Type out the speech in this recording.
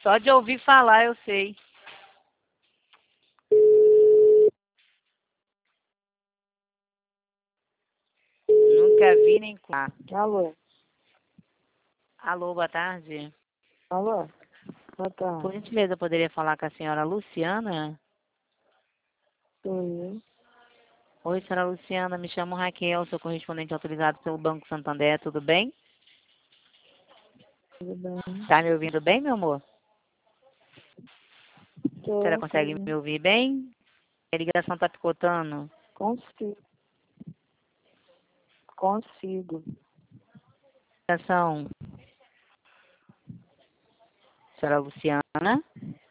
Só de ouvir falar eu sei. Nunca vi nem com. Alô? Alô, boa tarde. Alô? Boa Por tarde. gentileza, eu poderia falar com a senhora Luciana? Sou eu. Oi, senhora Luciana, me chamo Raquel, sou correspondente autorizado pelo Banco Santander, tudo bem? Tudo bem? Tá me ouvindo bem, meu amor? A senhora Tô, consegue sim. me ouvir bem? A ligação tá picotando. Consigo. Consigo. Ligação, senhora Luciana?